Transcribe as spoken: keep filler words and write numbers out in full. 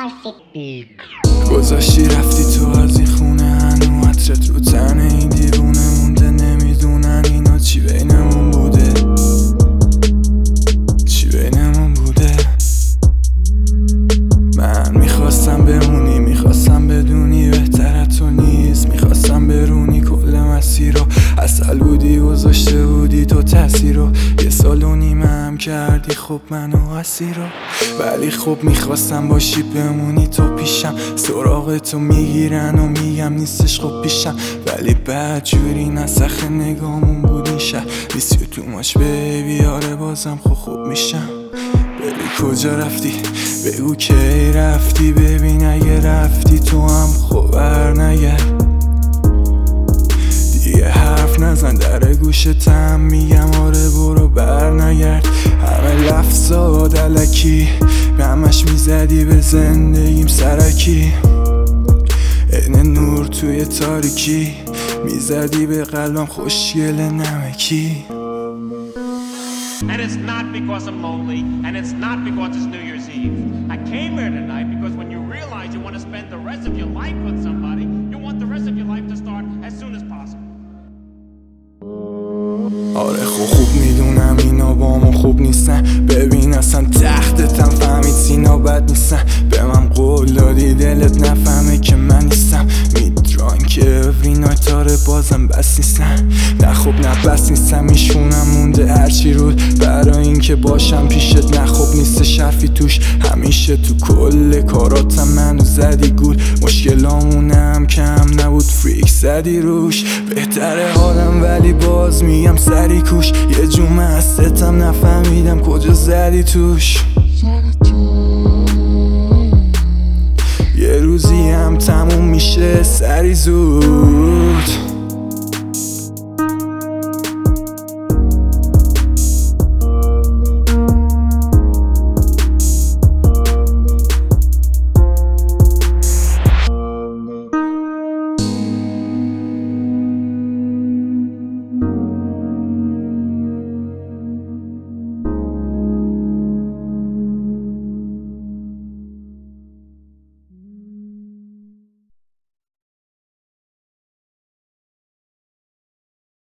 گذاشتی رفتی تو از این خونه، هنو عطرت رو تن این دیوونه مونده. نمیدونن اینا چی بینمون بوده، چی بینمون بوده. من میخواستم بمونی، میخواستم بدونی بهتر تو نیست. میخواستم برونی کل مسیر رو، اصل بودی گذاشته بودی تو تاثیر رو. یه سال و نیمه هم کردی خب منو اسیر رو. ولی خب میخواستم باشی بمونی تو پیشم، سراغ تو میگیرن و میگم نیستش خب پیشم. ولی بعد جوری نسخ نگامون بود این شهر. Miss you too much baby، آره بازم خب خوب میشم. ببین کجا رفتی، بگو کی رفتی. ببین اگه رفتی تو هم خب برنگرد دیگه، حرف نزن در گوشتم. میگم آره برو برنگرد. همه لفظات الکی همش میزدی به زندگیم سرکی. این نور توی تاریکی میزدی به قلبم خوشگل نمکی. And it's not because I'm lonely, and it's not because it's New Year's Eve. I came here tonight because when you realize you want to spend the rest of your life with somebody, you want the rest of your life to start as soon as possible. آره خب خوب میدونم اینا با ما خوب نیستن. ببین اصلا تختتم فهمید سینا بد نیستن. به من قول دادی دلت نفهمه که من نیستم. میدران که every night آره بازم بس نیستن. نه خب نه بس نیستم، میشونم مونده هرچی رود برای این که باشم پیشت. نه خب نیست شرفی توش، همیشه تو کل کاراتم منو زدی گول. مشکلامونم کم نبود فریک زدی روش. بهتره حالم ولی باز میگم سری کوش. یه جمعه هستتم نفهمیدم کجا زدی توش. یه روزی هم تموم میشه سری زود.